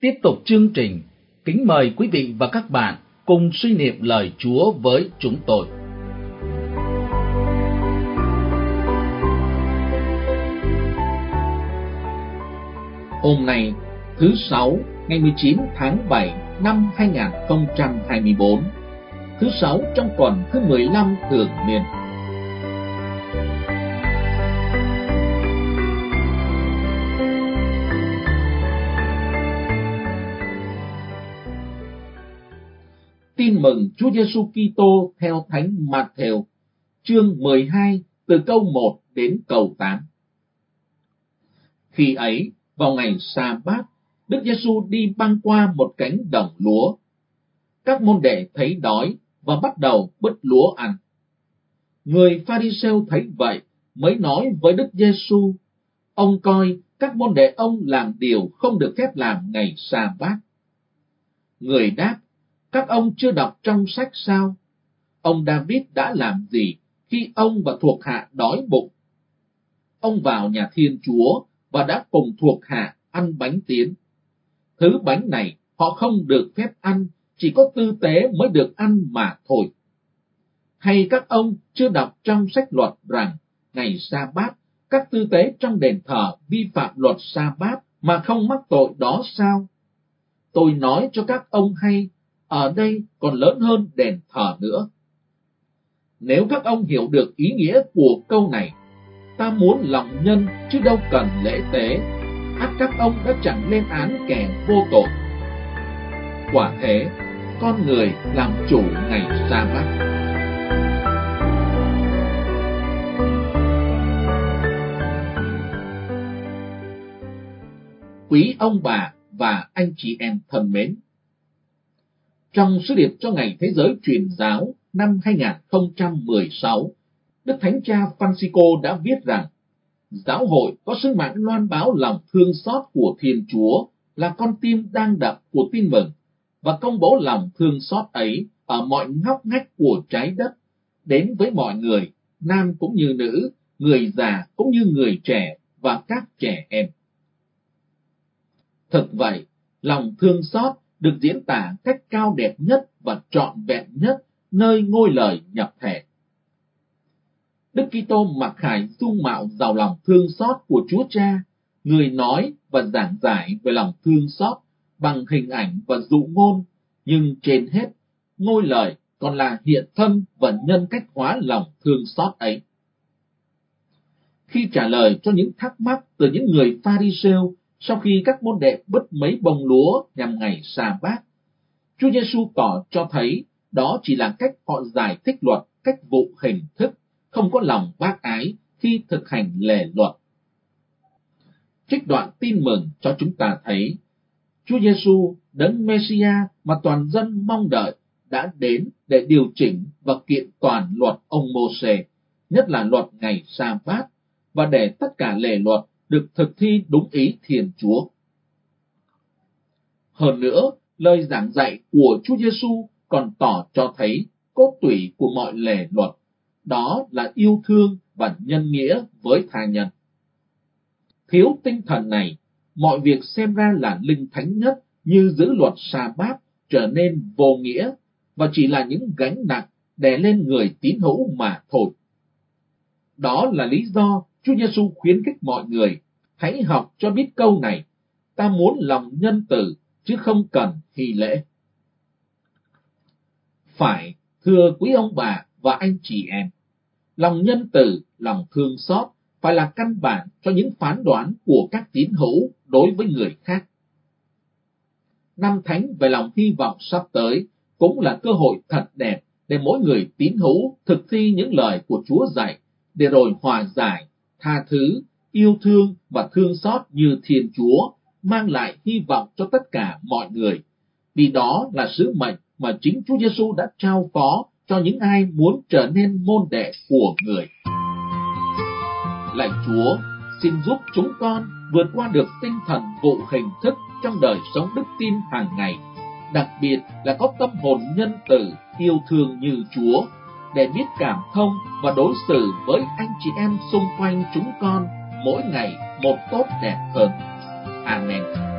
Tiếp tục chương trình, kính mời quý vị và các bạn cùng suy niệm lời Chúa với chúng tôi. Hôm nay, thứ Sáu, ngày 19 tháng 7 năm 2024, thứ Sáu trong tuần thứ 15 thường niên. Tin mừng Chúa Giêsu Kitô theo Thánh Mạt-thêu, chương 12 từ câu 1 đến câu 8. Khi ấy, vào ngày Sa-bát, Đức Giêsu đi băng qua một cánh đồng lúa. Các môn đệ thấy đói và bắt đầu bứt lúa ăn. Người Pha-ri-sêu thấy vậy mới nói với Đức Giêsu: ông coi các môn đệ ông làm điều không được phép làm ngày Sa-bát. Người đáp: các ông chưa đọc trong sách sao? Ông David đã làm gì khi ông và thuộc hạ đói bụng? Ông vào nhà Thiên Chúa và đã cùng thuộc hạ ăn bánh tiến. Thứ bánh này họ không được phép ăn, chỉ có tư tế mới được ăn mà thôi. Hay các ông chưa đọc trong sách luật rằng ngày Sa-bát, các tư tế trong đền thờ vi phạm luật Sa-bát mà không mắc tội đó sao? Tôi nói cho các ông hay, ở đây còn lớn hơn đền thờ nữa. Nếu các ông hiểu được ý nghĩa của câu này, ta muốn lòng nhân chứ đâu cần lễ tế, ắt các ông đã chẳng lên án kẻ vô tội. Quả thế, con người làm chủ ngày Sa-bát. Quý ông bà và anh chị em thân mến, trong sứ điệp cho Ngày Thế giới Truyền giáo năm 2016, Đức Thánh Cha Francisco đã viết rằng giáo hội có sứ mạng loan báo lòng thương xót của Thiên Chúa là con tim đang đập của tin mừng và công bố lòng thương xót ấy ở mọi ngóc ngách của trái đất, đến với mọi người, nam cũng như nữ, người già cũng như người trẻ và các trẻ em. Thực vậy, lòng thương xót được diễn tả cách cao đẹp nhất và trọn vẹn nhất nơi ngôi lời nhập thể. Đức Kitô mặc khải dung mạo giàu lòng thương xót của Chúa Cha, người nói và giảng giải về lòng thương xót bằng hình ảnh và dụ ngôn, nhưng trên hết, ngôi lời còn là hiện thân và nhân cách hóa lòng thương xót ấy. Khi trả lời cho những thắc mắc từ những người Pha-ri-sêu sau khi các môn đệ bứt mấy bông lúa nhằm ngày Sa-bát, Chúa Giêsu tỏ cho thấy đó chỉ là cách họ giải thích luật cách vụ hình thức, không có lòng bác ái khi thực hành lề luật. Trích đoạn tin mừng cho chúng ta thấy Chúa Giêsu, đấng Mê-si-a mà toàn dân mong đợi, đã đến để điều chỉnh và kiện toàn luật ông Mô-sê, nhất là luật ngày Sa-bát, và để tất cả lề luật được thực thi đúng ý Thiên Chúa. Hơn nữa, lời giảng dạy của Chúa Giêsu còn tỏ cho thấy cốt tủy của mọi lề luật, đó là yêu thương và nhân nghĩa với tha nhân. Thiếu tinh thần này, mọi việc xem ra là linh thánh nhất như giữ luật Sa-bát trở nên vô nghĩa và chỉ là những gánh nặng đè lên người tín hữu mà thôi. Đó là lý do Chúa Giêsu khuyến khích mọi người hãy học cho biết câu này: ta muốn lòng nhân từ chứ không cần hy lễ. Phải, thưa quý ông bà và anh chị em, lòng nhân từ, lòng thương xót phải là căn bản cho những phán đoán của các tín hữu đối với người khác. Năm Thánh về lòng hy vọng sắp tới cũng là cơ hội thật đẹp để mỗi người tín hữu thực thi những lời của Chúa dạy, để rồi hòa giải, tha thứ, yêu thương và thương xót như Thiên Chúa, mang lại hy vọng cho tất cả mọi người. Vì đó là sứ mệnh mà chính Chúa Giêsu đã trao phó cho những ai muốn trở nên môn đệ của người. Lạy Chúa, xin giúp chúng con vượt qua được tinh thần vụ hình thức trong đời sống đức tin hàng ngày, đặc biệt là có tâm hồn nhân từ, yêu thương như Chúa, để biết cảm thông và đối xử với anh chị em xung quanh chúng con mỗi ngày một tốt đẹp hơn. Amen.